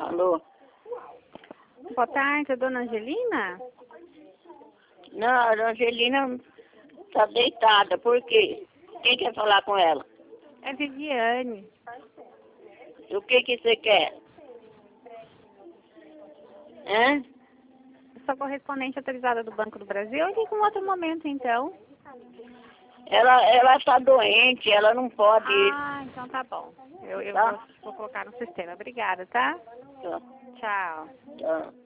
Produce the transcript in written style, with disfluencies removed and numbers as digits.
Alô? Boa tarde, a dona Angelina? Não, a Angelina tá deitada. Por quê? Quem quer falar com ela? É Viviane. O que você quer? Hã? Eu sou correspondente autorizada do Banco do Brasil. Eu ligo em outro momento, então. Ela tá doente, ela não pode ir. Ah, então tá bom. Eu Tá? vou colocar no sistema. Obrigada, tá? Tá. Tchau. Tá.